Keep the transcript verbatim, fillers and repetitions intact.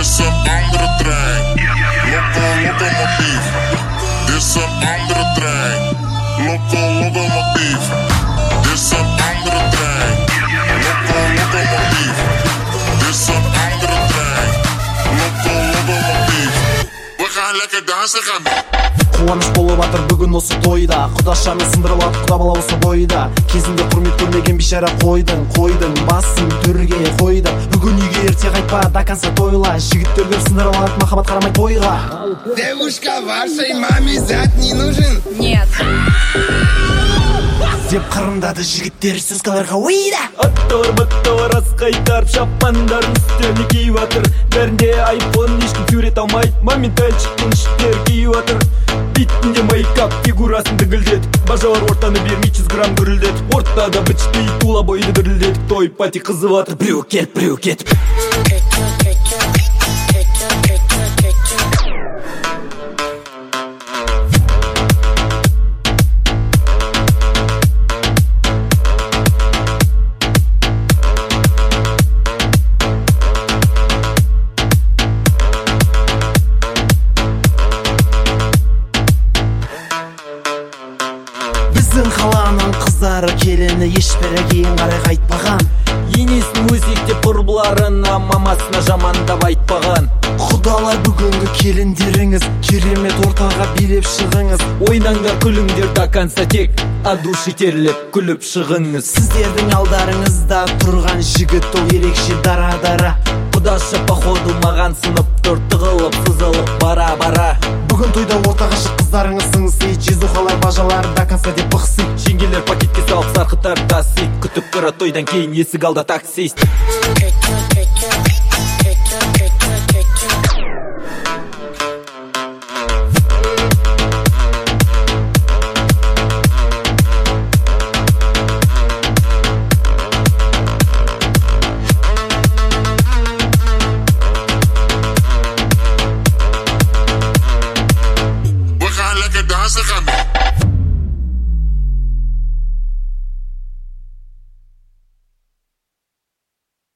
is een andere trein. Loco, locomotief. Dit is een andere trein. Loco, locomotief. Dit is een andere trein. Loco, locomotief. Dit is een andere trein. Loco, locomotief. We gaan lekker dansen, gaan. Қуаныш болып атыр бүгін осы тойда. Құдашамен сындырып алып құда бала осы бойда. Кезінде құрмет көрмеген бейшара қойдың, қойдың басын төрге қойды. Бүгін үйге ерте қайтпа, до конца тойла. Жігіттерге сындырып алып махаббат қарамай тойға. Девушка, вашей маме зять не нужен? Нет. Деп қырындады жігіттер сөзгаларға ойда. Аттар баттар ас қайтарып шапандарын үстіне киіп атыр. Бәрінде айфон, ешкім сурет алмайды. Моментальчиктің іштер киіп атыр. Битінде мейкап фигурасын дігілдетіп, бажалар ортаны бермей жүз грамм гүрілдетіп, ортада бічті тула бойды дірілдетіп, той пати қызып атыр. Біреу кетіп, біреу кетіп. Біздің қаланың қыздары келіні ешбірі кейін қарай қайтпаған. Енесін өзектеп құрбыларына, мамасына жамандап айтпаған. Құдалар бүгінгі келіндеріңіз, керемет ортаға билеп шығыңыз. Ойнаңдар күліңдер до конца, тек одушителеп күліп шығыңыз. Сіздердің алдарыңызда тұрған жігіт ол ерекше дара-дара. Құдашы походу маған сынып тұр, тығылып сызылып бара-бара. Бүгін тойда ортаға шық қыздарыңыз сыңсы, жезухалар бажалар до конца деп бықсы. Жеңгелер пакетке салып сарқытар тасы, күтіп тұра тойдан кейін есік алда таксист. We gaan lekker dansen, gaan.